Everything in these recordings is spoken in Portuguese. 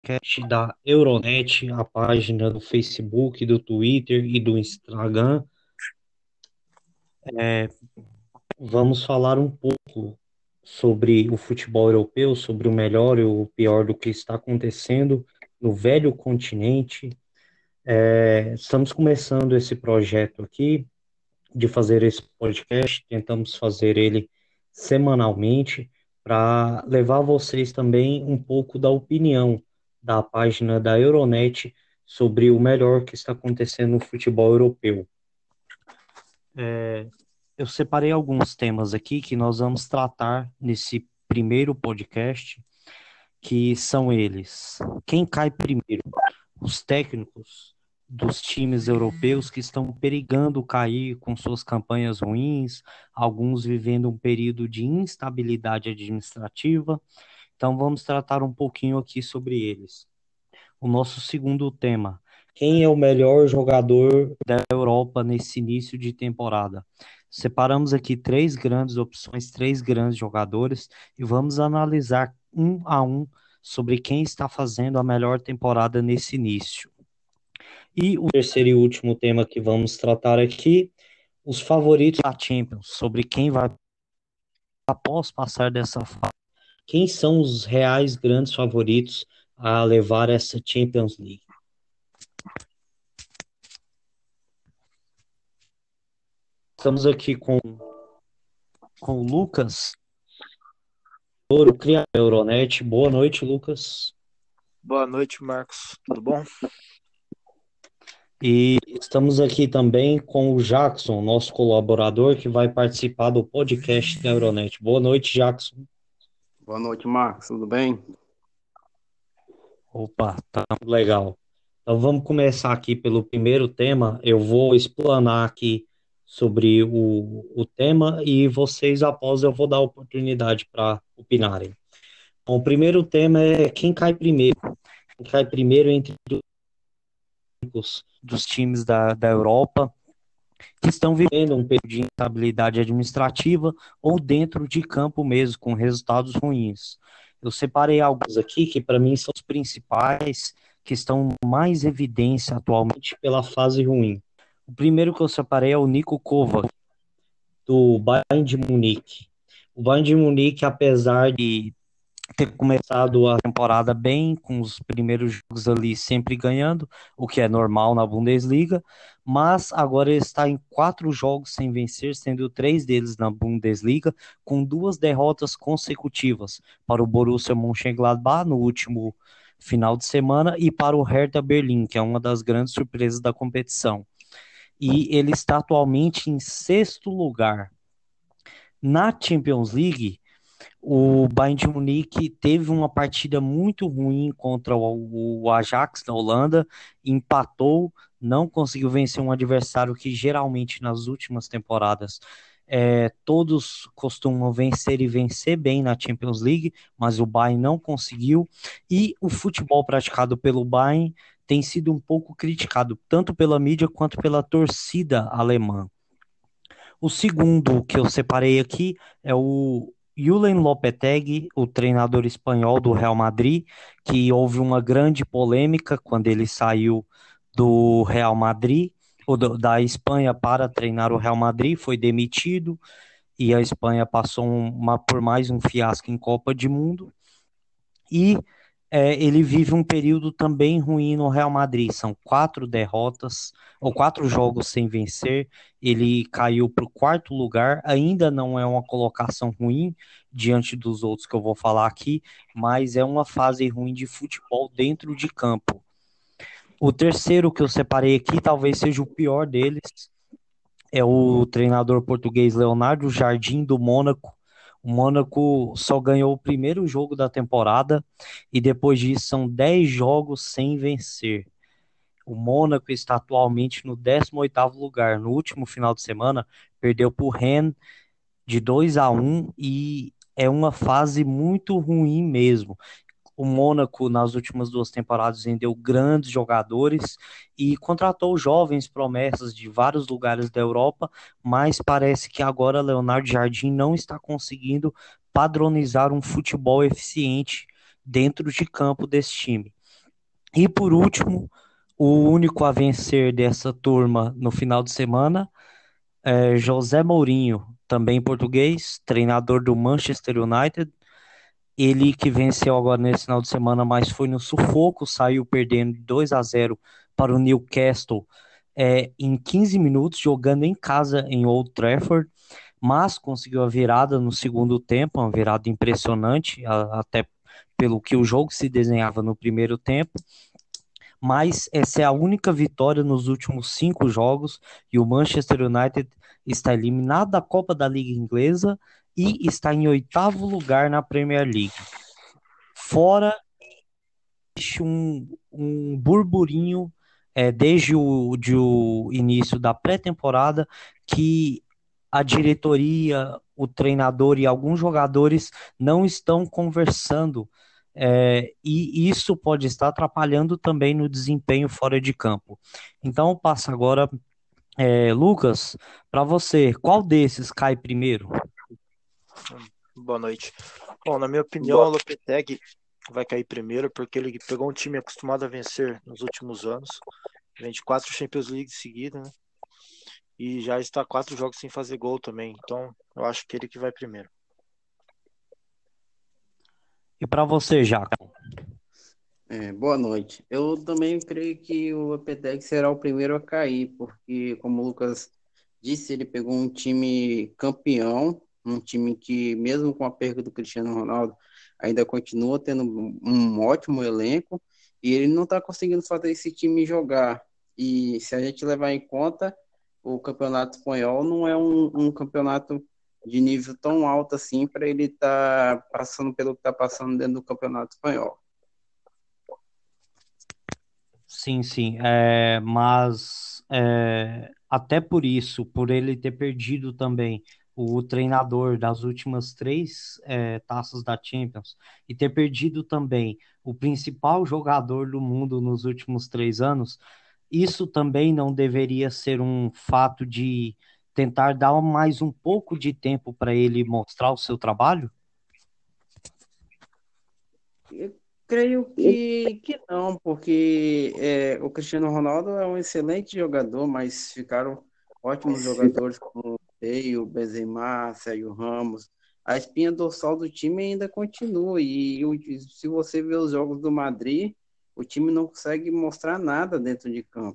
podcast da Euronet, a página do Facebook, do Twitter e do Instagram. Vamos falar um pouco sobre o futebol europeu, sobre o melhor e o pior do que está acontecendo no velho continente. Estamos começando esse projeto aqui de fazer esse podcast, tentamos fazer ele semanalmente para levar a vocês também um pouco da opinião da página da Euronet sobre o melhor que está acontecendo no futebol europeu. Eu separei alguns temas aqui que nós vamos tratar nesse primeiro podcast, que são eles: quem cai primeiro? Os técnicos dos times europeus que estão perigando cair com suas campanhas ruins, alguns vivendo um período de instabilidade administrativa. Então, vamos tratar um pouquinho aqui sobre eles. O nosso segundo tema: quem é o melhor jogador da Europa nesse início de temporada? Separamos aqui três grandes opções, três grandes jogadores, e vamos analisar um a um sobre quem está fazendo a melhor temporada nesse início. E o terceiro e último tema que vamos tratar aqui, os favoritos da Champions, sobre quem vai após passar dessa fase. Quem são os reais grandes favoritos a levar essa Champions League? Estamos aqui com o Lucas, o criador da Euronet. Boa noite, Lucas. Boa noite, Marcos. Tudo bom? E estamos aqui também com o Jackson, nosso colaborador, que vai participar do podcast da Euronet. Boa noite, Jackson. Boa noite, Marcos. Tudo bem? Opa, tá legal. Então vamos começar aqui pelo primeiro tema. Eu vou explanar aqui sobre o tema e vocês, após, eu vou dar oportunidade para opinarem. Bom, o primeiro tema é quem cai primeiro. Quem cai primeiro entre os dos times da Europa que estão vivendo um período de instabilidade administrativa ou dentro de campo mesmo, com resultados ruins. Eu separei alguns aqui que para mim são os principais, que estão mais em evidência atualmente pela fase ruim. O primeiro que eu separei é o Niko Kovac, do Bayern de Munique. O Bayern de Munique, apesar de ter começado a temporada bem, com os primeiros jogos ali sempre ganhando, o que é normal na Bundesliga, mas agora ele está em 4 jogos sem vencer, sendo 3 deles na Bundesliga, com 2 derrotas consecutivas para o Borussia Mönchengladbach no último final de semana e para o Hertha Berlim, que é uma das grandes surpresas da competição. E ele está atualmente em 6º lugar. Na Champions League, o Bayern de Munique teve uma partida muito ruim contra o Ajax da Holanda, empatou, não conseguiu vencer um adversário que geralmente nas últimas temporadas todos costumam vencer e vencer bem na Champions League, mas o Bayern não conseguiu, e o futebol praticado pelo Bayern tem sido um pouco criticado, tanto pela mídia quanto pela torcida alemã. O segundo que eu separei aqui é o Julen Lopetegui, o treinador espanhol do Real Madrid, que houve uma grande polêmica quando ele saiu do Real Madrid, ou da Espanha para treinar o Real Madrid, foi demitido, e a Espanha passou por mais um fiasco em Copa de Mundo, e ele vive um período também ruim no Real Madrid. São 4 derrotas, ou 4 jogos sem vencer. Ele caiu para o 4º lugar. Ainda não é uma colocação ruim diante dos outros que eu vou falar aqui, mas é uma fase ruim de futebol dentro de campo. O terceiro que eu separei aqui talvez seja o pior deles. É o treinador português Leonardo Jardim, do Mônaco. O Mônaco só ganhou o primeiro jogo da temporada e depois disso são 10 jogos sem vencer. O Mônaco está atualmente no 18º lugar. No último final de semana, perdeu para o Rennes de 2-1 e é uma fase muito ruim mesmo. O Mônaco, nas últimas 2 temporadas, vendeu grandes jogadores e contratou jovens promessas de vários lugares da Europa, mas parece que agora Leonardo Jardim não está conseguindo padronizar um futebol eficiente dentro de campo desse time. E por último, o único a vencer dessa turma no final de semana é José Mourinho, também português, treinador do Manchester United. Ele que venceu agora nesse final de semana, mas foi no sufoco, saiu perdendo 2-0 para o Newcastle em 15 minutos, jogando em casa em Old Trafford, mas conseguiu a virada no segundo tempo, uma virada impressionante, até pelo que o jogo se desenhava no primeiro tempo. Mas essa é a única vitória nos últimos 5 jogos e o Manchester United está eliminado da Copa da Liga Inglesa e está em oitavo lugar na Premier League. Fora existe um burburinho desde o início da pré-temporada que a diretoria, o treinador e alguns jogadores não estão conversando, e isso pode estar atrapalhando também no desempenho fora de campo. Então, eu passo agora, Lucas, para você, qual desses cai primeiro? Boa noite. Bom, na minha opinião, o Lopetegui vai cair primeiro porque ele pegou um time acostumado a vencer nos últimos anos. Vem de 4 Champions League seguidas, né? E já está 4 jogos sem fazer gol também. Então, eu acho que ele que vai primeiro. E para você, Jaco? Boa noite. Eu também creio que o Lopetegui será o primeiro a cair, porque, como o Lucas disse, ele pegou um time campeão, um time que, mesmo com a perda do Cristiano Ronaldo, ainda continua tendo um ótimo elenco, e ele não está conseguindo fazer esse time jogar. E se a gente levar em conta, o campeonato espanhol não é um campeonato de nível tão alto assim para ele estar passando pelo que está passando dentro do campeonato espanhol. Sim, sim, mas até por isso, por ele ter perdido também o treinador das últimas 3 taças da Champions e ter perdido também o principal jogador do mundo nos últimos 3 anos, isso também não deveria ser um fato de tentar dar mais um pouco de tempo para ele mostrar o seu trabalho? Eu creio que não, porque o Cristiano Ronaldo é um excelente jogador, mas ficaram ótimos jogadores como o Bale, o Benzema, Sérgio Ramos. A espinha dorsal do time ainda continua, se você ver os jogos do Madrid, o time não consegue mostrar nada dentro de campo.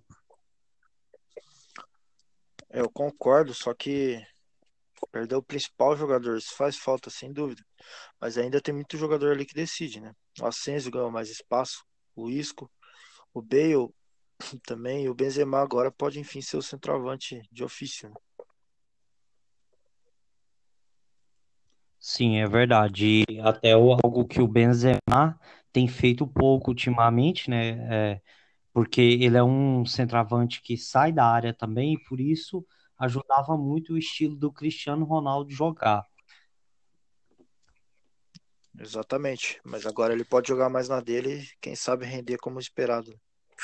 Eu concordo, só que perdeu o principal jogador. Isso faz falta, sem dúvida. Mas ainda tem muito jogador ali que decide, né? O Asensio ganhou mais espaço, o Isco, o Bale também, e o Benzema agora pode, enfim, ser o centroavante de ofício, né? Sim, é verdade. E até algo que o Benzema tem feito pouco ultimamente, né? Porque ele é um centroavante que sai da área também, e por isso ajudava muito o estilo do Cristiano Ronaldo jogar. Exatamente. Mas agora ele pode jogar mais na dele e, quem sabe, render como esperado.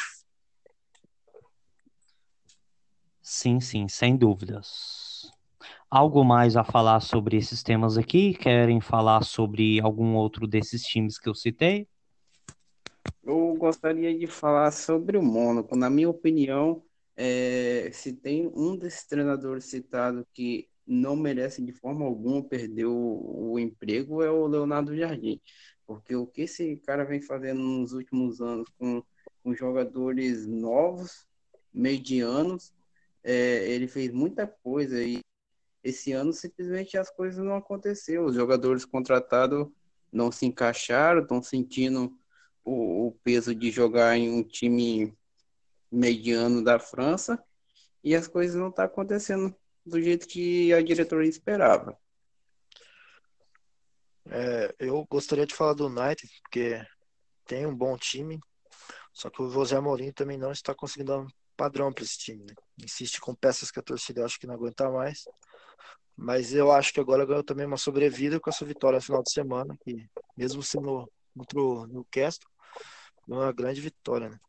Sim, sim, sem dúvidas. Algo mais a falar sobre esses temas aqui? Querem falar sobre algum outro desses times que eu citei? Eu gostaria de falar sobre o Mônaco. Na minha opinião, se tem um desses treinadores citado que não merece de forma alguma perder o emprego, é o Leonardo Jardim. Porque o que esse cara vem fazendo nos últimos anos com jogadores novos, medianos, ele fez muita coisa e esse ano simplesmente as coisas não aconteceram. Os jogadores contratados não se encaixaram, estão sentindo o peso de jogar em um time mediano da França e as coisas não estão acontecendo do jeito que a diretoria esperava. Eu gostaria de falar do United, porque tem um bom time, só que o José Mourinho também não está conseguindo dar um padrão para esse time, né? Insiste com peças que a torcida acha que não aguenta mais. Mas eu acho que agora ganhou também uma sobrevida com essa vitória no final de semana, que mesmo sendo contra o Newcastle, foi uma grande vitória, né?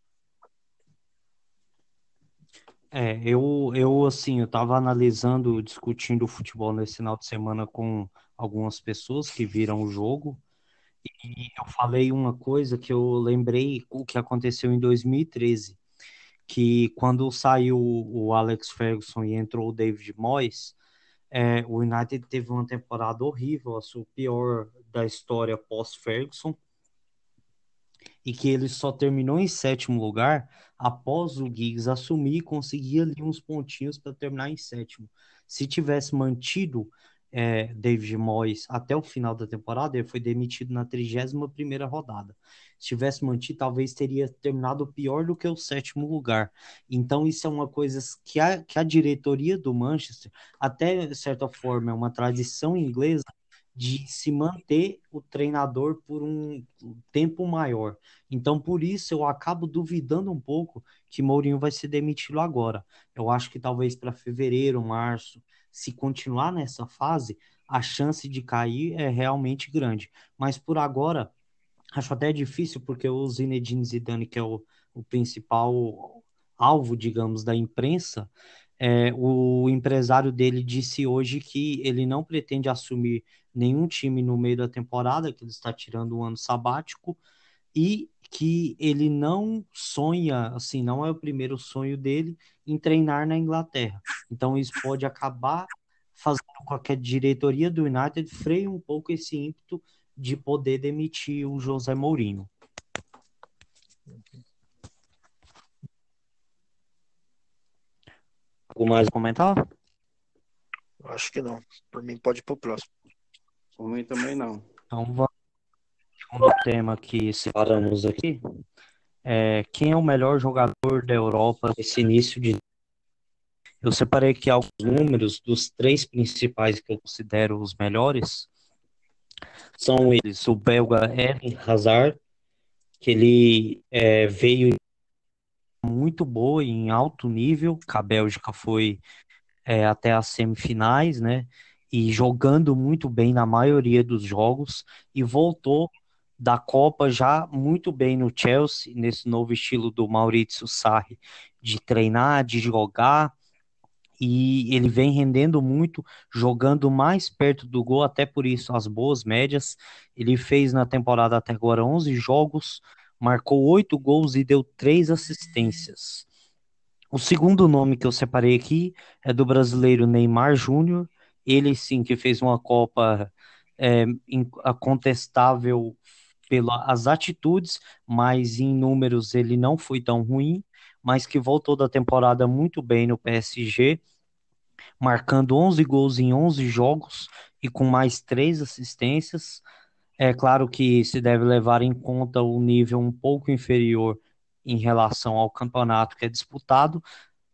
Assim, eu tava analisando, discutindo o futebol nesse final de semana com algumas pessoas que viram o jogo. E eu falei uma coisa que eu lembrei o que aconteceu em 2013, que quando saiu o Alex Ferguson e entrou o David Moyes, o United teve uma temporada horrível, a sua pior da história pós-Ferguson, e que ele só terminou em sétimo lugar após o Giggs assumir e conseguir ali uns pontinhos para terminar em sétimo. Se tivesse mantido David Moyes até o final da temporada, ele foi demitido na 31ª rodada. Se tivesse mantido, talvez teria terminado pior do que o sétimo lugar. Então, isso é uma coisa que a diretoria do Manchester, até de certa forma, é uma tradição inglesa de se manter o treinador por um tempo maior. Então, por isso, eu acabo duvidando um pouco que Mourinho vai ser demitido agora. Eu acho que talvez para fevereiro, março, se continuar nessa fase, a chance de cair é realmente grande. Mas por agora, acho até difícil, porque o Zinedine Zidane, que é o principal alvo, digamos, da imprensa, o empresário dele disse hoje que ele não pretende assumir nenhum time no meio da temporada, que ele está tirando um ano sabático, e que ele não sonha, assim, não é o primeiro sonho dele em treinar na Inglaterra. Então isso pode acabar fazendo com que a diretoria do United freie um pouco esse ímpeto de poder demitir o José Mourinho. Algo mais a comentar? Eu acho que não. Por mim, pode ir pro próximo. Por mim também não. Então vamos ao segundo tema que separamos aqui. Quem é o melhor jogador da Europa nesse início de... Eu separei aqui alguns números dos três principais que eu considero os melhores. São eles, o belga Eden Hazard, que ele veio muito boa em alto nível, que a Bélgica foi até as semifinais, né? E jogando muito bem na maioria dos jogos, e voltou da Copa já muito bem no Chelsea, nesse novo estilo do Maurizio Sarri, de treinar, de jogar, e ele vem rendendo muito, jogando mais perto do gol, até por isso as boas médias. Ele fez na temporada até agora 11 jogos, marcou 8 gols e deu 3 assistências. O segundo nome que eu separei aqui é do brasileiro Neymar Júnior. Ele sim que fez uma Copa contestável pelas atitudes, mas em números ele não foi tão ruim, mas que voltou da temporada muito bem no PSG, marcando 11 gols em 11 jogos e com mais 3 assistências. É claro que se deve levar em conta o nível um pouco inferior em relação ao campeonato que é disputado.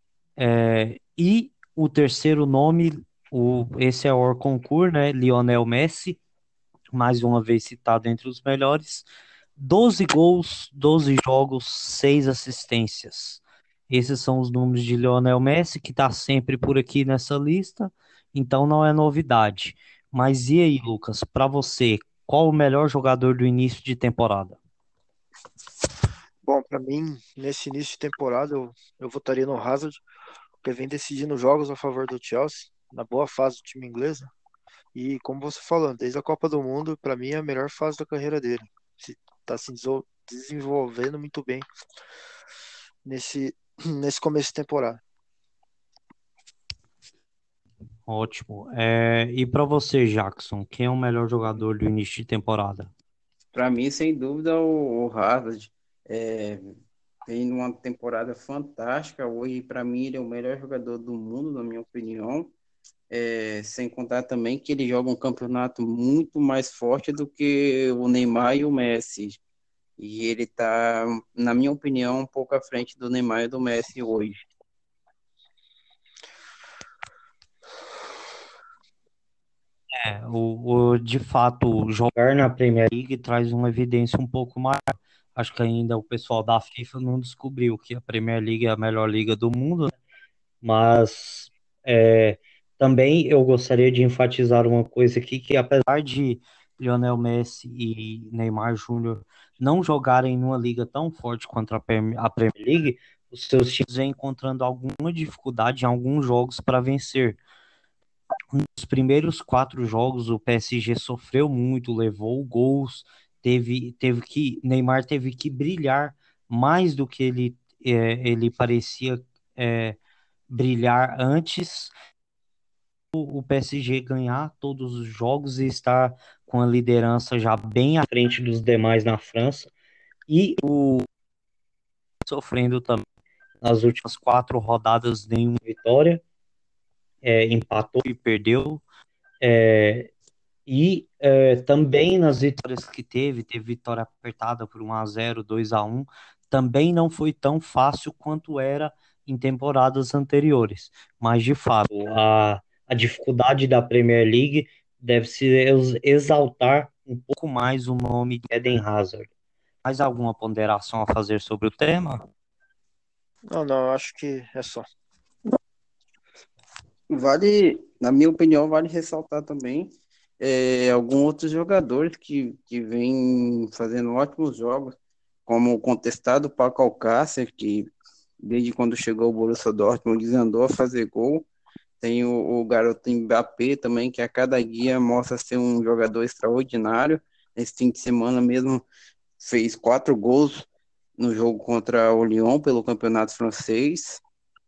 E o terceiro nome, esse é o concurso, né? Lionel Messi, mais uma vez citado entre os melhores. 12 gols, 12 jogos, 6 assistências. Esses são os números de Lionel Messi, que está sempre por aqui nessa lista, então não é novidade. Mas e aí, Lucas, para você, qual o melhor jogador do início de temporada? Bom, para mim, nesse início de temporada, eu votaria no Hazard, porque vem decidindo jogos a favor do Chelsea, na boa fase do time inglês, né? E como você falou, desde a Copa do Mundo, para mim é a melhor fase da carreira dele. Está se desenvolvendo muito bem nesse, nesse começo de temporada. Ótimo. E para você, Jackson, quem é o melhor jogador do início de temporada? Para mim, sem dúvida, o Hazard é, vem numa temporada fantástica. Hoje, para mim, ele é o melhor jogador do mundo, na minha opinião. Sem contar também que ele joga um campeonato muito mais forte do que o Neymar e o Messi. E ele está, na minha opinião, um pouco à frente do Neymar e do Messi hoje. De fato, jogar na Premier League traz uma evidência um pouco maior. Acho que ainda o pessoal da FIFA não descobriu que a Premier League é a melhor liga do mundo, né? Mas também eu gostaria de enfatizar uma coisa aqui, que apesar de Lionel Messi e Neymar Júnior não jogarem numa liga tão forte quanto a Premier League, os seus times vêm encontrando alguma dificuldade em alguns jogos para vencer. Nos primeiros 4 jogos, o PSG sofreu muito, levou gols, Neymar teve que brilhar mais do que ele parecia brilhar antes o PSG ganhar todos os jogos e estar com a liderança já bem à frente dos demais na França e sofrendo também nas últimas 4 rodadas nenhuma vitória, empatou e perdeu. Também nas vitórias que teve vitória apertada por 1-0, 2-1, também não foi tão fácil quanto era em temporadas anteriores. Mas, de fato, a dificuldade da Premier League deve-se exaltar um pouco mais o nome de Eden Hazard. Mais alguma ponderação a fazer sobre o tema? Não, não, eu acho que é só. Vale, na minha opinião, vale ressaltar também alguns outros jogadores que vêm fazendo ótimos jogos, como o contestado Paco Alcácer, que desde quando chegou o Borussia Dortmund desandou a fazer gol. Tem o garoto Mbappé também, que a cada dia mostra ser um jogador extraordinário. Esse fim de semana mesmo fez 4 gols no jogo contra o Lyon pelo Campeonato Francês.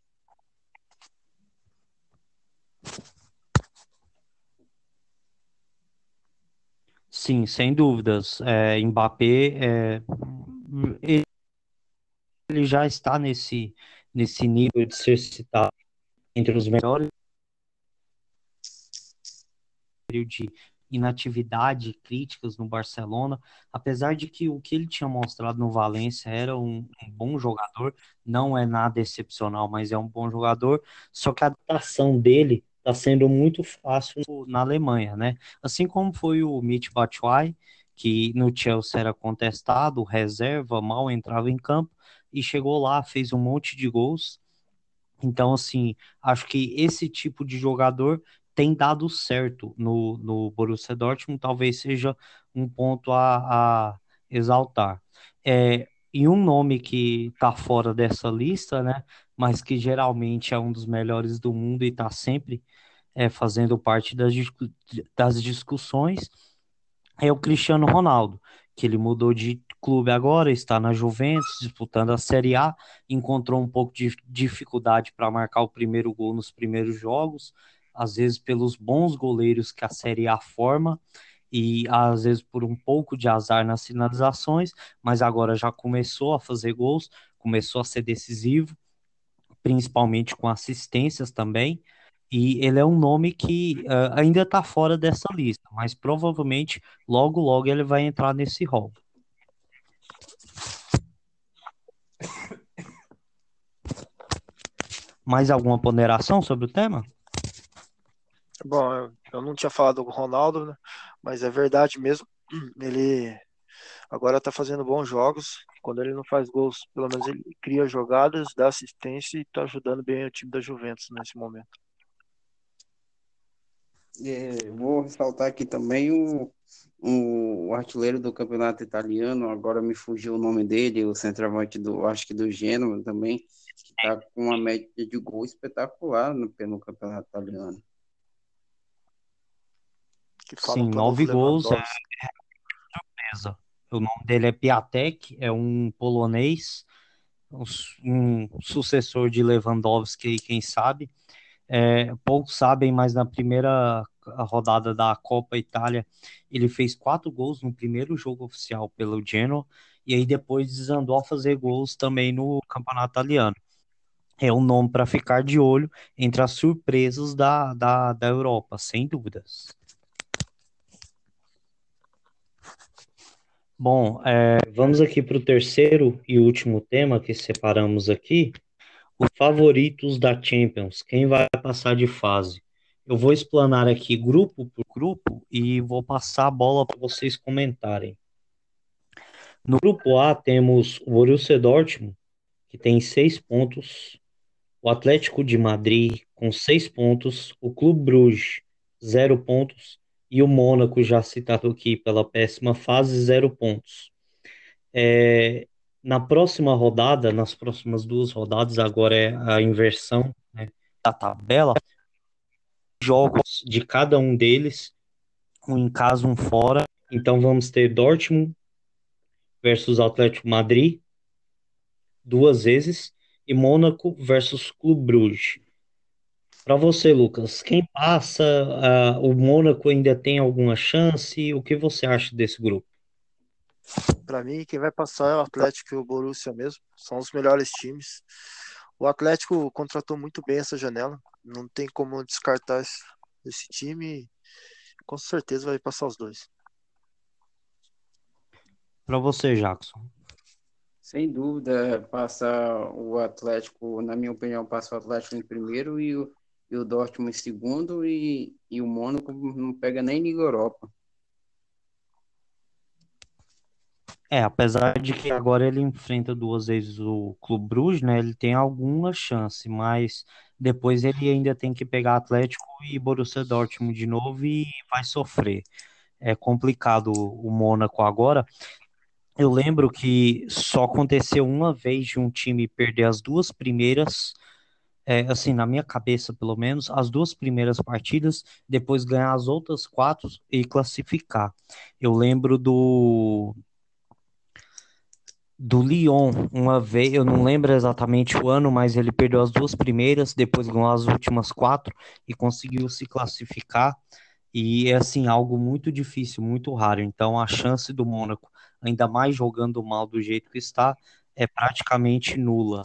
Sim, sem dúvidas. Mbappé, ele já está nesse nível de ser citado entre os melhores de inatividade, críticas no Barcelona, apesar de que o que ele tinha mostrado no Valência era um bom jogador, não é nada excepcional, mas é um bom jogador, só que a adaptação dele está sendo muito fácil na Alemanha, né? Assim como foi o Michy Batshuayi, que no Chelsea era contestado, reserva, mal entrava em campo, e chegou lá, fez um monte de gols. Então, assim, acho que esse tipo de jogador tem dado certo no Borussia Dortmund, talvez seja um ponto a exaltar. E um nome que está fora dessa lista, né, mas que geralmente é um dos melhores do mundo e está sempre fazendo parte das discussões, é o Cristiano Ronaldo, que ele mudou de clube agora, está na Juventus, disputando a Série A, encontrou um pouco de dificuldade para marcar o primeiro gol nos primeiros jogos, às vezes pelos bons goleiros que a Série A forma, e às vezes por um pouco de azar nas finalizações, mas agora já começou a fazer gols, começou a ser decisivo, principalmente com assistências também. E ele é um nome que ainda está fora dessa lista, mas provavelmente logo, logo ele vai entrar nesse rol. Mais alguma ponderação sobre o tema? Bom, eu não tinha falado do Ronaldo, né? Mas é verdade mesmo. Ele agora tá fazendo bons jogos. Quando ele não faz gols, pelo menos ele cria jogadas, dá assistência e tá ajudando bem o time da Juventus nesse momento. Vou ressaltar aqui também o artilheiro do campeonato italiano, agora me fugiu o nome dele, o centroavante acho que do Genoa também, que está com uma média de gol espetacular pelo campeonato italiano. Que falam Sim, que é o novo 9 gols, Lewandowski. beleza. O nome dele é Piatek, é um polonês, um sucessor de Lewandowski, quem sabe. Poucos sabem, mas na primeira rodada da Copa Itália, ele fez 4 gols no primeiro jogo oficial pelo Genoa, e aí depois desandou a fazer gols também no Campeonato Italiano. É um nome para ficar de olho entre as surpresas da Europa, sem dúvidas. Bom, vamos aqui para o terceiro e último tema que separamos aqui, os favoritos da Champions, quem vai passar de fase. Eu vou explanar aqui grupo por grupo e vou passar a bola para vocês comentarem. No grupo A temos o Borussia Dortmund, que tem 6 pontos, o Atlético de Madrid com 6 pontos, o Clube Bruges, 0 pontos, e o Mônaco, já citado aqui pela péssima fase, 0 pontos. É, Na próxima rodada, nas próximas 2 rodadas, agora é a inversão, né, da tabela, jogos de cada um deles, um em casa, um fora. Então vamos ter Dortmund versus Atlético Madrid, duas vezes, e Mônaco versus Clube Bruges. Para você, Lucas, quem passa? O Mônaco ainda tem alguma chance? O que você acha desse grupo? Para mim, quem vai passar é o Atlético e o Borussia mesmo. São os melhores times. O Atlético contratou muito bem essa janela. Não tem como descartar esse time. Com certeza vai passar os dois. Para você, Jackson. Sem dúvida, passa o Atlético, na minha opinião, passa o Atlético em primeiro e o Dortmund em segundo e o Mônaco não pega nem Liga Europa. Apesar de que agora ele enfrenta duas vezes o Clube Bruges, né? Ele tem alguma chance, mas depois ele ainda tem que pegar Atlético e Borussia Dortmund de novo e vai sofrer. É complicado o Mônaco agora. Eu lembro que só aconteceu uma vez de um time perder as duas primeiras, assim, na minha cabeça, pelo menos, as duas primeiras partidas, depois ganhar as outras quatro e classificar. Eu lembro do Lyon, uma vez, eu não lembro exatamente o ano, mas ele perdeu as duas primeiras, depois ganhou as últimas quatro e conseguiu se classificar. E é assim, algo muito difícil, muito raro. Então a chance do Mônaco, ainda mais jogando mal do jeito que está, é praticamente nula.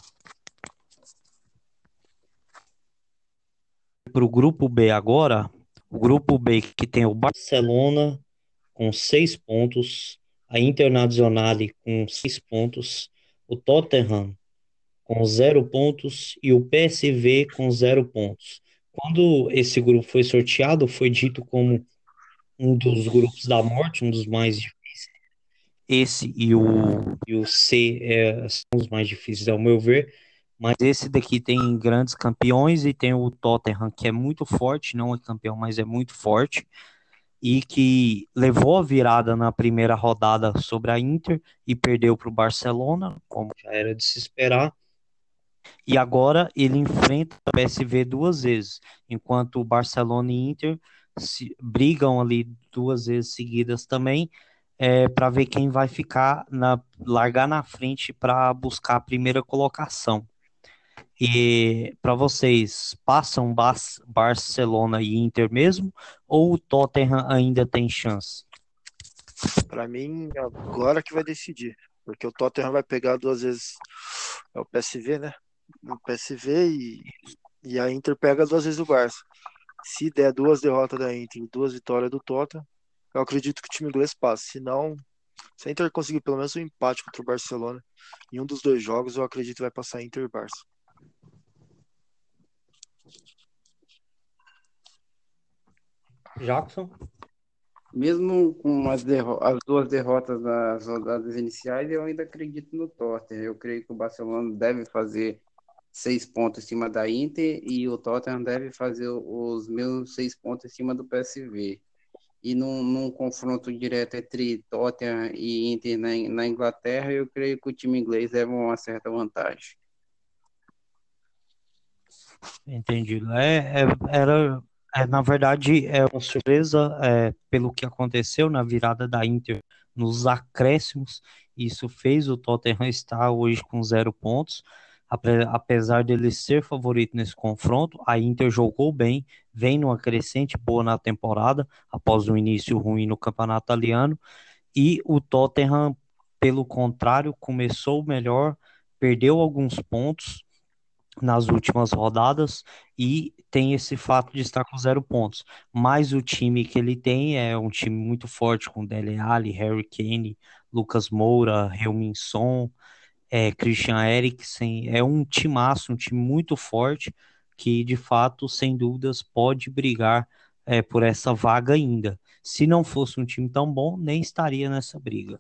Para o grupo B agora, o grupo B que tem o Barcelona com 6 pontos, a Internazionale com 6 pontos, o Tottenham com 0 pontos e o PSV com 0 pontos. Quando esse grupo foi sorteado, foi dito como um dos grupos da morte, um dos mais difíceis. Esse e o C são os mais difíceis, ao meu ver. Mas esse daqui tem grandes campeões e tem o Tottenham, que é muito forte, não é campeão, mas é muito forte, e que levou a virada na primeira rodada sobre a Inter e perdeu para o Barcelona, como já era de se esperar. E agora ele enfrenta o PSV duas vezes, enquanto o Barcelona e Inter brigam ali duas vezes seguidas também, para ver quem vai largar na frente para buscar a primeira colocação. E para vocês, passam Barcelona e Inter mesmo, ou o Tottenham ainda tem chance? Para mim, agora que vai decidir. Porque o Tottenham vai pegar duas vezes o PSV, né? O PSV e a Inter pega duas vezes o Barça. Se der duas derrotas da Inter e duas vitórias do Tottenham, eu acredito que o time inglês passa. Se não, se a Inter conseguir pelo menos um empate contra o Barcelona em um dos dois jogos, eu acredito que vai passar Inter e Barça. Jackson? Mesmo com as duas derrotas nas rodadas iniciais, eu ainda acredito no Tottenham. Eu creio que o Barcelona deve fazer 6 pontos em cima da Inter e o Tottenham deve fazer os meus 6 pontos em cima do PSV. E num confronto direto entre Tottenham e Inter na Inglaterra, eu creio que o time inglês leva uma certa vantagem. Entendi. Na verdade, é uma surpresa, pelo que aconteceu na virada da Inter nos acréscimos. Isso fez o Tottenham estar hoje com 0 pontos. Apesar dele ser favorito nesse confronto, a Inter jogou bem, vem numa crescente boa na temporada, após um início ruim no campeonato italiano. E o Tottenham, pelo contrário, começou melhor, perdeu alguns pontos nas últimas rodadas e tem esse fato de estar com 0 pontos. Mas o time que ele tem é um time muito forte com Dele Alli, Harry Kane, Lucas Moura, Heung-min Son, Christian Eriksen. É um timaço, um time muito forte que de fato, sem dúvidas, pode brigar por essa vaga ainda. Se não fosse um time tão bom, nem estaria nessa briga.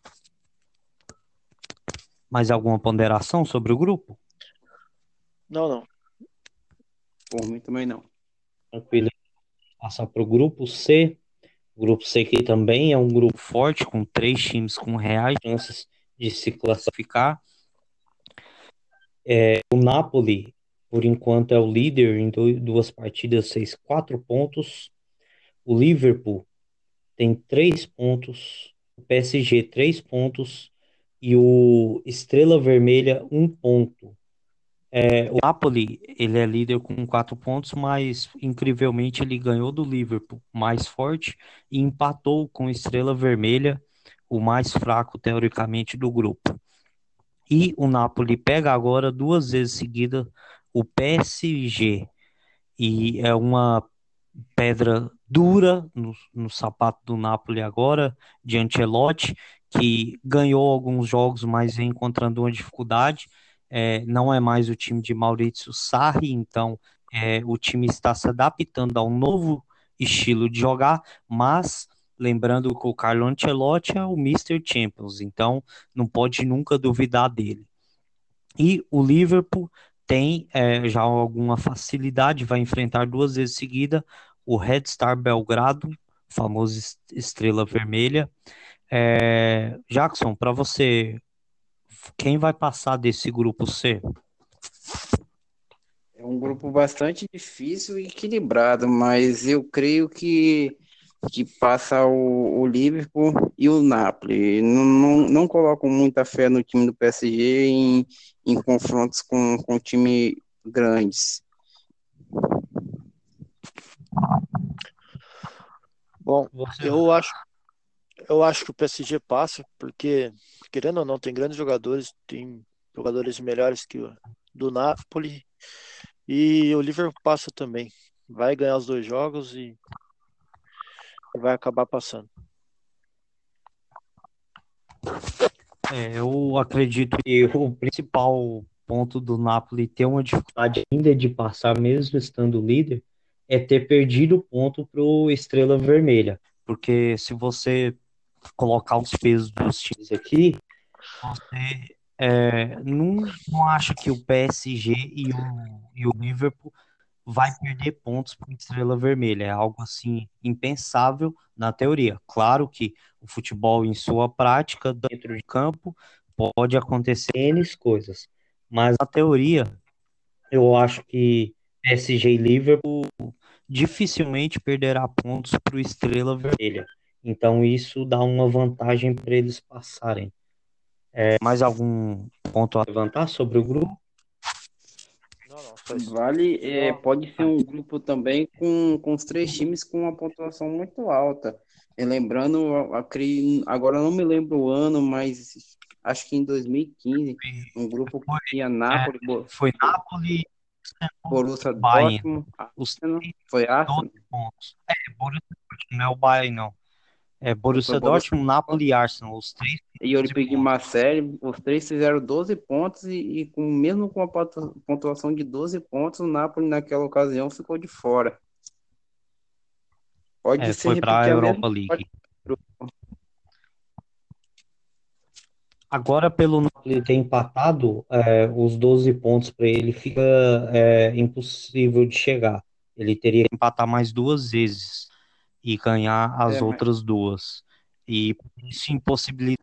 Mais alguma ponderação sobre o grupo? Não, não. Por mim também não. Tranquilo. Passar para o grupo C. O grupo C que também é um grupo forte, com três times com reais chances de se classificar. O Napoli, por enquanto, é o líder em duas partidas, fez 4 pontos. O Liverpool tem 3 pontos. O PSG, 3 pontos. e o Estrela Vermelha 1 ponto. O Napoli, ele é líder com 4 pontos, mas incrivelmente ele ganhou do Liverpool, mais forte, e empatou com o Estrela Vermelha, o mais fraco teoricamente do grupo. E o Napoli pega agora 2 vezes seguida o PSG, e é uma pedra dura no sapato do Napoli agora, de Ancelotti, que ganhou alguns jogos, mas vem encontrando uma dificuldade. Não é mais o time de Maurizio Sarri, então o time está se adaptando ao novo estilo de jogar, mas lembrando que o Carlo Ancelotti é o Mister Champions, então não pode nunca duvidar dele. E o Liverpool tem já alguma facilidade, vai enfrentar 2 vezes seguida o Red Star Belgrado, famoso Estrela Vermelha. Jackson, para você, quem vai passar desse grupo C? É um grupo bastante difícil e equilibrado, mas eu creio que passa o Liverpool e o Napoli. Não coloco muita fé no time do PSG em confrontos com time grandes. Bom, Você, eu acho que o PSG passa, porque, querendo ou não, tem grandes jogadores, tem jogadores melhores que o do Napoli, e o Liverpool passa também. Vai ganhar os dois jogos e vai acabar passando. eu acredito que o principal ponto do Napoli ter uma dificuldade ainda de passar, mesmo estando líder, é ter perdido ponto para o Estrela Vermelha. Porque se você colocar os pesos dos times aqui, você não acha que o PSG e o Liverpool vai perder pontos para Estrela Vermelha. É algo assim impensável na teoria. Claro que o futebol em sua prática, dentro de campo, pode acontecer N coisas. Mas na teoria, eu acho que PSG e Liverpool dificilmente perderá pontos para o Estrela Vermelha. Então isso dá uma vantagem para eles passarem. Mais algum ponto a levantar sobre o grupo? Não, não, Vale, só. pode ser um grupo também com os três times com uma pontuação muito alta. Lembrando, agora eu não me lembro o ano, mas acho que em 2015, um grupo que Foi, tinha é, Napoli, foi Napoli, Borussia Bayern. Dortmund, Os Arsenal, 3, foi 12 Arsenal, pontos. Borussia Dortmund, não é o Bayern, não. É foi Borussia Borussia Dortmund, Napoli e Arsenal. Os três têm e 12 Olympique de pontos. Marseille, os três fizeram 12 pontos mesmo com a pontuação de 12 pontos, o Napoli naquela ocasião ficou de fora. Pode se Foi para a repetir a mesma Europa história. League. Agora, pelo Napoli ter empatado, os 12 pontos para ele fica impossível de chegar. Ele teria que empatar mais 2 vezes e ganhar as É, mas outras duas. E isso impossibilita.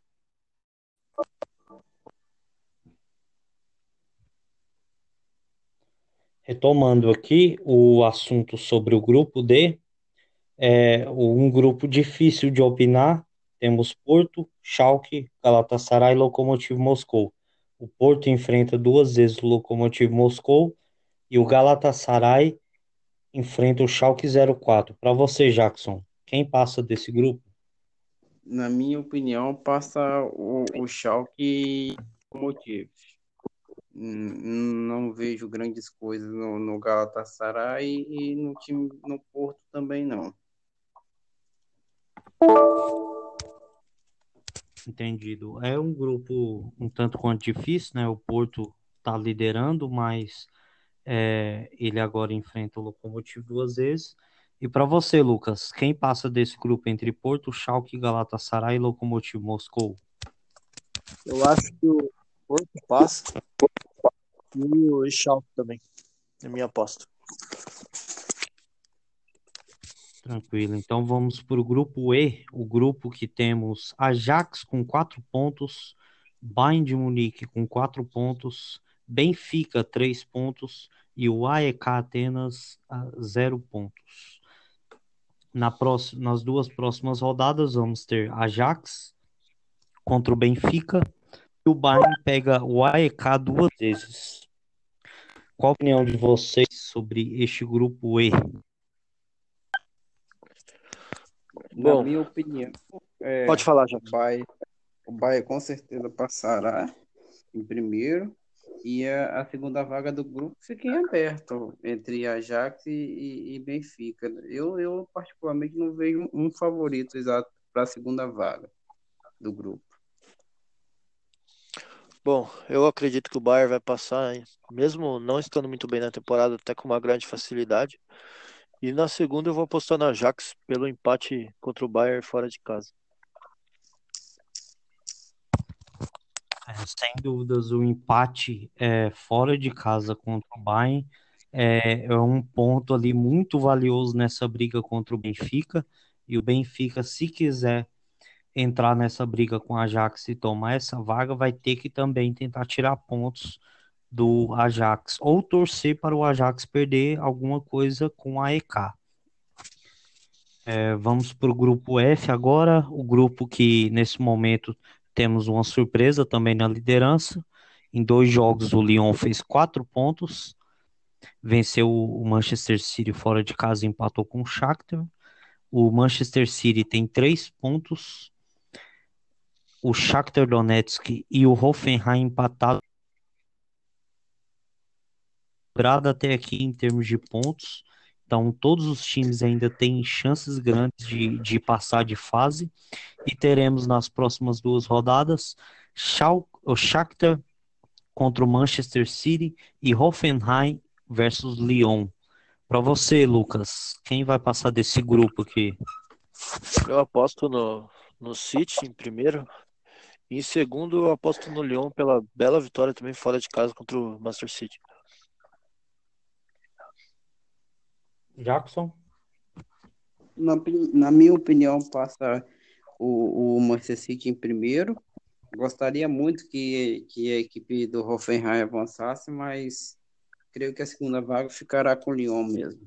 Retomando aqui o assunto sobre o grupo D, um grupo difícil de opinar. Temos Porto, Schalke, Galatasaray e Lokomotiv Moscou. O Porto enfrenta 2 vezes o Lokomotiv Moscou e o Galatasaray enfrenta o Schalke 04. Para você, Jackson, quem passa desse grupo? na minha opinião, passa o Schalke como motivo. Não vejo grandes coisas no Galatasaray e no time no Porto também não. Entendido. É um grupo um tanto quanto difícil, né? O Porto está liderando, mas ele agora enfrenta o Lokomotiv 2 vezes. E para você, Lucas, quem passa desse grupo entre Porto, Schalke, Galatasaray e Lokomotiv Moscou? Eu acho que o Porto passa e o Schalke também, é minha aposta. Tranquilo. Então vamos para o grupo E, o grupo que temos Ajax com 4 pontos, Bayern de Munique com 4 pontos, Benfica 3 pontos e o AEK Atenas 0 pontos. Nas duas próximas rodadas vamos ter Ajax contra o Benfica, e o Bayern pega o AEK duas vezes. Qual a opinião de vocês sobre este grupo E? Na Bom, minha opinião, pode falar, o Jackson. Bayern, o Bayern com certeza passará em primeiro e a segunda vaga do grupo fica em aberto entre Ajax e Benfica. Eu particularmente não vejo um favorito exato para a segunda vaga do grupo. Bom, eu acredito que o Bayern vai passar, hein? Mesmo não estando muito bem na temporada, até com uma grande facilidade. E na segunda eu vou apostar na Ajax pelo empate contra o Bayern fora de casa. Sem dúvidas, o empate fora de casa contra o Bayern é um ponto ali muito valioso nessa briga contra o Benfica. E o Benfica, se quiser entrar nessa briga com a Ajax e tomar essa vaga, vai ter que também tentar tirar pontos do Ajax ou torcer para o Ajax perder alguma coisa com a EK. Vamos para o grupo F agora, o grupo que nesse momento temos uma surpresa também na liderança. Em dois jogos, o Lyon fez 4 pontos, venceu o Manchester City fora de casa e empatou com o Shakhtar. O Manchester City tem 3 pontos, o Shakhtar Donetsk e o Hoffenheim empatados até aqui em termos de pontos. Então, todos os times ainda têm chances grandes de passar de fase. E teremos nas próximas duas rodadas o Shakhtar contra o Manchester City e Hoffenheim versus Lyon. Para você, Lucas, quem vai passar desse grupo aqui? Eu aposto no City em primeiro. E em segundo, eu aposto no Lyon pela bela vitória também fora de casa contra o Manchester City. Jackson? Na minha opinião, passa o Manchester City em primeiro. Gostaria muito que a equipe do Hoffenheim avançasse, mas creio que a segunda vaga ficará com o Lyon mesmo.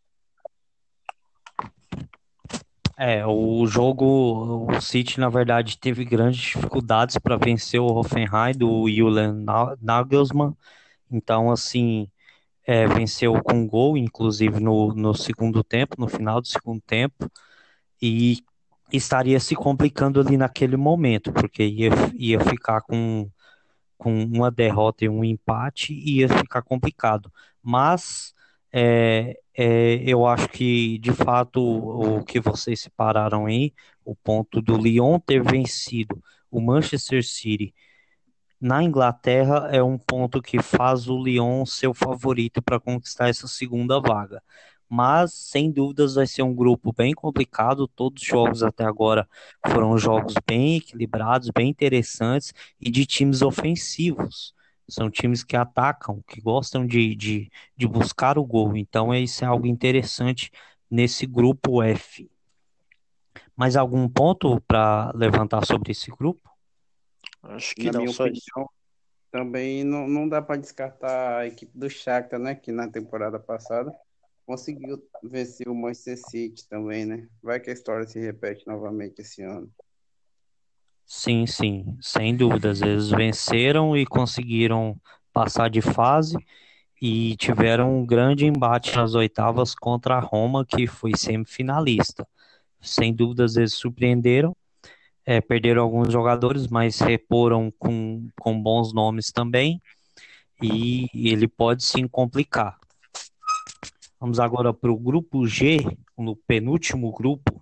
O City, na verdade, teve grandes dificuldades para vencer o Hoffenheim do Julian Nagelsmann. Então, assim, venceu com gol, inclusive no segundo tempo, no final do segundo tempo, e estaria se complicando ali naquele momento, porque ia ficar com uma derrota e um empate, e ia ficar complicado. Mas eu acho que, de fato, o que vocês separaram aí, o ponto do Lyon ter vencido o Manchester City na Inglaterra é um ponto que faz o Lyon ser o favorito para conquistar essa segunda vaga. Mas, sem dúvidas, vai ser um grupo bem complicado. Todos os jogos até agora foram jogos bem equilibrados, bem interessantes e de times ofensivos. São times que atacam, que gostam de buscar o gol. Então, isso é algo interessante nesse grupo F. Mais algum ponto para levantar sobre esse grupo? Acho que Na não, minha só isso. opinião, também não dá para descartar a equipe do Shakhtar, né? Que na temporada passada conseguiu vencer o Manchester City também, né? Vai que a história se repete novamente esse ano. Sim, sim, sem dúvidas. Eles venceram e conseguiram passar de fase e tiveram um grande embate nas oitavas contra a Roma, que foi semifinalista. Sem dúvidas, eles surpreenderam, perderam alguns jogadores, mas reporam com bons nomes também, e ele pode sim complicar. Vamos agora para o grupo G, no penúltimo grupo.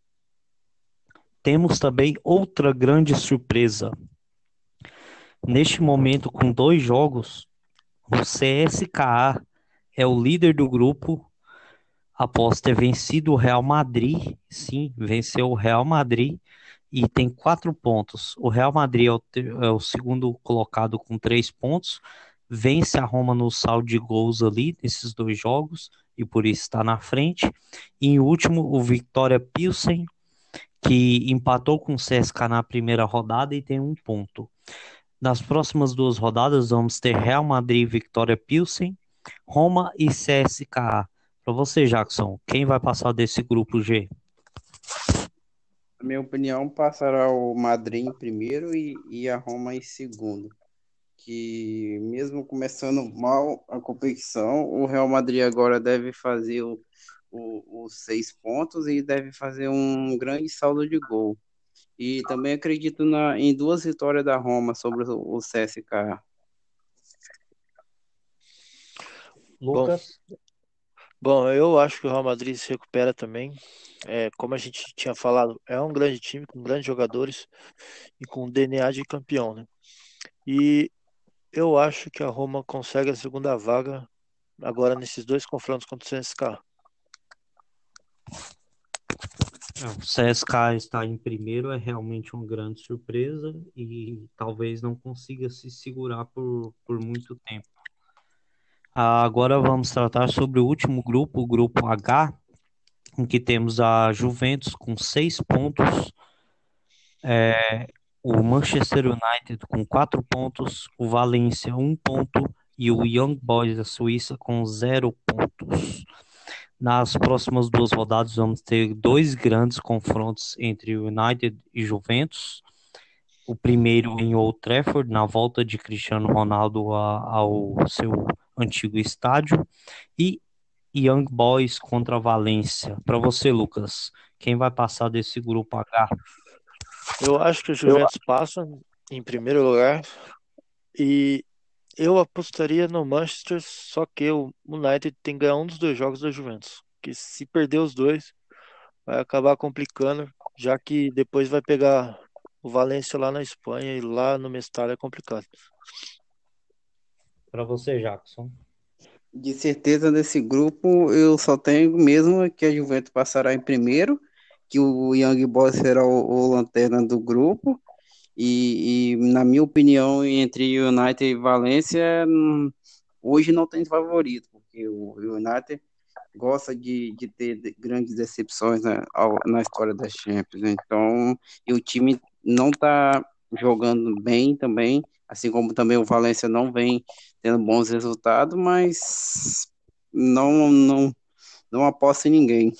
Temos também outra grande surpresa. Neste momento, com 2 jogos, o CSKA é o líder do grupo após ter vencido o Real Madrid. Sim, venceu o Real Madrid e tem 4 pontos. O Real Madrid é o segundo colocado com 3 pontos. Vence a Roma no saldo de gols ali nesses 2 jogos e por isso está na frente. E em último, o Victoria Pilsen, que empatou com o CSKA na primeira rodada e tem 1 ponto. Nas próximas 2 rodadas, vamos ter Real Madrid, Victoria Pilsen, Roma e CSKA. Para você, Jackson, quem vai passar desse grupo G? Na minha opinião, passará o Madrid em primeiro e a Roma em segundo. Que mesmo começando mal a competição, o Real Madrid agora deve fazer os 6 pontos e deve fazer um grande saldo de gol. E também acredito em duas vitórias da Roma sobre o CSKA. Bom, Lucas? bom, eu acho que o Real Madrid se recupera também. Como a gente tinha falado, é um grande time com grandes jogadores e com DNA de campeão, né? E eu acho que a Roma consegue a segunda vaga agora nesses dois confrontos contra o CSKA. O CSK está em primeiro é realmente uma grande surpresa e talvez não consiga se segurar por muito tempo. Agora vamos tratar sobre o último grupo, o grupo H, em que temos a Juventus com 6 pontos, o Manchester United com 4 pontos, o Valência 1 ponto e o Young Boys da Suíça com 0 pontos. Nas próximas duas rodadas vamos ter dois grandes confrontos entre o United e Juventus. O primeiro em Old Trafford, na volta de Cristiano Ronaldo ao seu antigo estádio, e Young Boys contra a Valência. Para você, Lucas, quem vai passar desse grupo H? Eu acho que o Juventus passa em primeiro lugar e eu apostaria no Manchester, só que o United tem que ganhar um dos dois jogos da Juventus. Que se perder os dois, vai acabar complicando, já que depois vai pegar o Valência lá na Espanha e lá no Mestalla é complicado. Para você, Jackson. De certeza, nesse grupo, eu só tenho mesmo que a Juventus passará em primeiro, que o Young Boys será o lanterna do grupo. E, na minha opinião, entre United e Valência, hoje não tem favorito, porque o United gosta de ter grandes decepções na história das Champions, né? Então, e o time não está jogando bem também, assim como também o Valência não vem tendo bons resultados, mas não aposto em ninguém.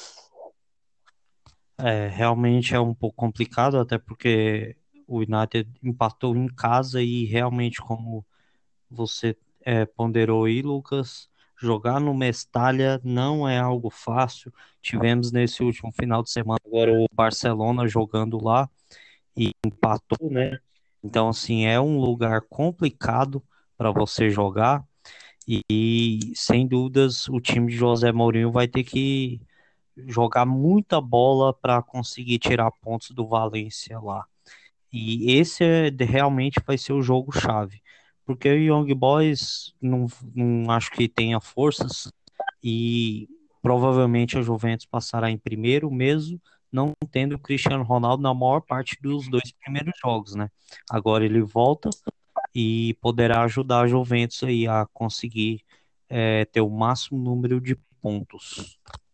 Realmente é um pouco complicado, até porque o United empatou em casa e realmente, como você ponderou aí, Lucas, jogar no Mestalla não é algo fácil. Tivemos nesse último final de semana agora o Barcelona jogando lá e empatou, né? Então, assim, é um lugar complicado para você jogar e, sem dúvidas, o time de José Mourinho vai ter que jogar muita bola para conseguir tirar pontos do Valência lá. E esse realmente vai ser o jogo-chave, porque o Young Boys não acho que tenha forças e provavelmente a Juventus passará em primeiro mesmo, não tendo o Cristiano Ronaldo na maior parte dos dois primeiros jogos, né? Agora ele volta e poderá ajudar a Juventus aí a conseguir ter o máximo número de pontos.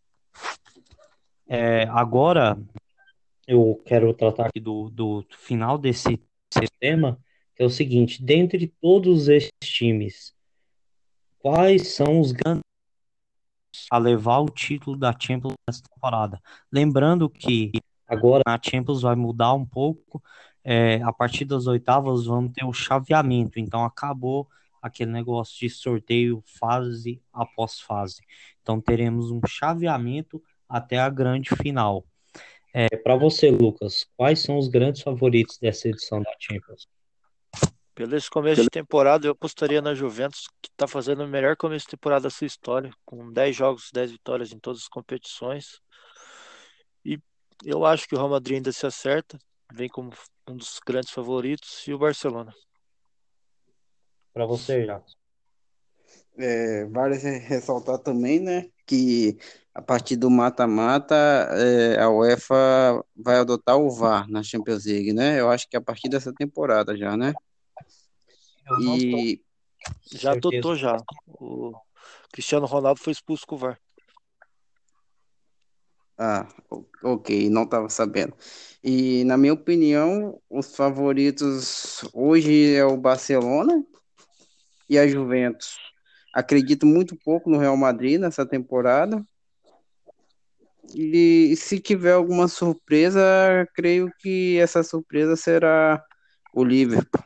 Agora eu quero tratar aqui do final desse tema, que é o seguinte: dentre todos esses times, quais são os grandes a levar o título da Champions nessa temporada? Lembrando que agora a Champions vai mudar um pouco, a partir das oitavas vamos ter o chaveamento, então acabou aquele negócio de sorteio fase após fase. Então teremos um chaveamento até a grande final. Para você, Lucas, quais são os grandes favoritos dessa edição da Champions? Pelo esse começo de temporada, eu apostaria na Juventus, que está fazendo o melhor começo de temporada da sua história, com 10 jogos, 10 vitórias em todas as competições. E eu acho que o Real Madrid ainda se acerta, vem como um dos grandes favoritos, e o Barcelona. Para você, Jacques. Vale ressaltar também, né, que a partir do mata-mata, a UEFA vai adotar o VAR na Champions League, né? Eu acho que a partir dessa temporada já, né? Eu não tenho E Já certeza. adotou já. O Cristiano Ronaldo foi expulso com o VAR. ok, não estava sabendo. E na minha opinião, os favoritos hoje é o Barcelona e a Juventus. Acredito muito pouco no Real Madrid nessa temporada. E se tiver alguma surpresa, creio que essa surpresa será o Liverpool.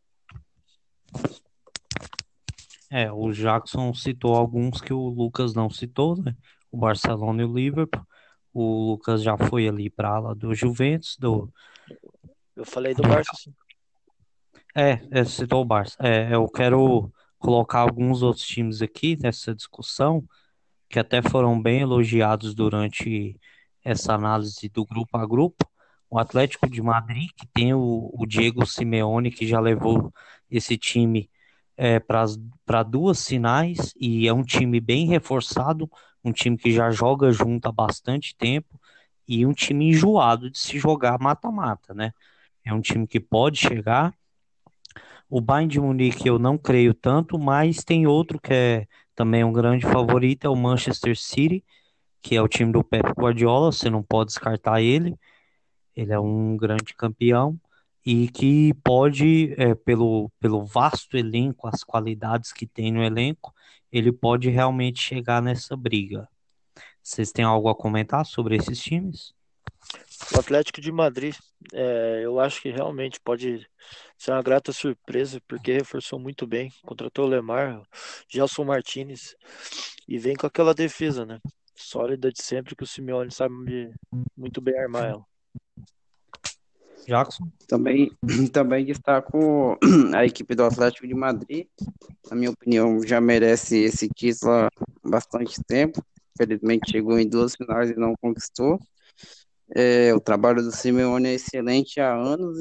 O Jackson citou alguns que o Lucas não citou, né? O Barcelona e o Liverpool. O Lucas já foi ali para a ala do Juventus, Eu falei do do Barça, sim. citou o Barça. Eu quero colocar alguns outros times aqui nessa discussão, que até foram bem elogiados durante essa análise do grupo a grupo. O Atlético de Madrid, que tem o Diego Simeone, que já levou esse time para duas finais, e é um time bem reforçado, um time que já joga junto há bastante tempo, e um time enjoado de se jogar mata-mata, né? É um time que pode chegar. O Bayern de Munique eu não creio tanto, mas tem outro que é também um grande favorito, é o Manchester City, que é o time do Pep Guardiola, você não pode descartar ele. Ele é um grande campeão e que pode, pelo vasto elenco, as qualidades que tem no elenco, ele pode realmente chegar nessa briga. Vocês têm algo a comentar sobre esses times? O Atlético de Madrid, eu acho que realmente pode ser uma grata surpresa, porque reforçou muito bem, contratou o Lemar, Gelson Martinez, e vem com aquela defesa, né? Sólida de sempre, que o Simeone sabe muito bem armar ela. Jackson? Também, também destaco a equipe do Atlético de Madrid. Na minha opinião, já merece esse título há bastante tempo. Infelizmente, chegou em duas finais e não conquistou. O trabalho do Simeone é excelente há anos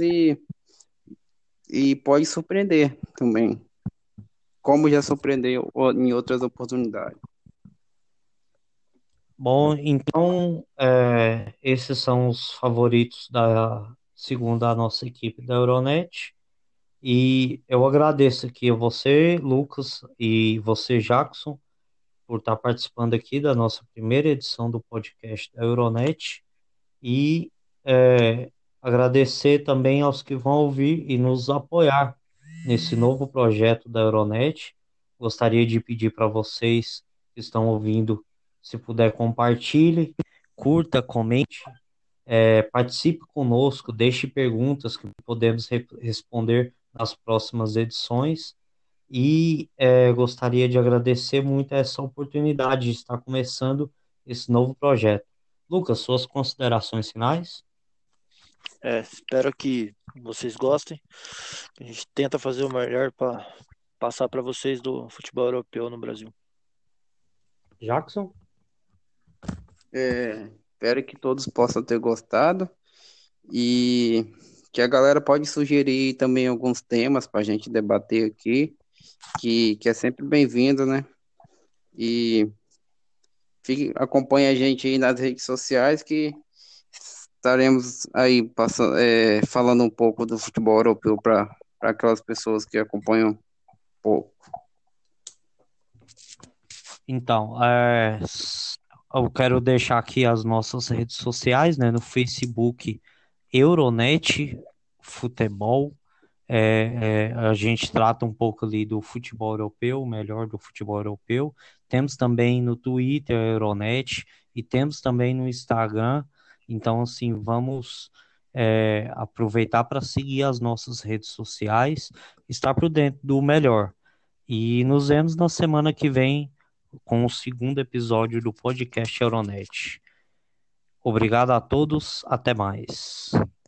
e pode surpreender também, como já surpreendeu em outras oportunidades. Bom, então, esses são os favoritos segundo a nossa equipe da Euronet. E eu agradeço aqui a você, Lucas, e você, Jackson, por estar participando aqui da nossa primeira edição do podcast da Euronet. E agradecer também aos que vão ouvir e nos apoiar nesse novo projeto da Euronet. Gostaria de pedir para vocês que estão ouvindo, se puder, compartilhe, curta, comente, participe conosco, deixe perguntas que podemos responder nas próximas edições. E gostaria de agradecer muito essa oportunidade de estar começando esse novo projeto. Lucas, suas considerações finais? Espero que vocês gostem. A gente tenta fazer o melhor para passar para vocês do futebol europeu no Brasil. Jackson? Espero que todos possam ter gostado e que a galera pode sugerir também alguns temas para a gente debater aqui, que é sempre bem-vindo, né? E acompanhe a gente aí nas redes sociais que estaremos aí falando um pouco do futebol europeu para aquelas pessoas que acompanham pouco. Então, eu quero deixar aqui as nossas redes sociais, né? No Facebook, Euronet Futebol. A gente trata um pouco ali do futebol europeu, o melhor do futebol europeu. Temos também no Twitter, Euronet, e temos também no Instagram. Então, assim, vamos aproveitar para seguir as nossas redes sociais, estar por dentro do melhor. E nos vemos na semana que vem com o segundo episódio do podcast Euronet. Obrigado a todos, até mais.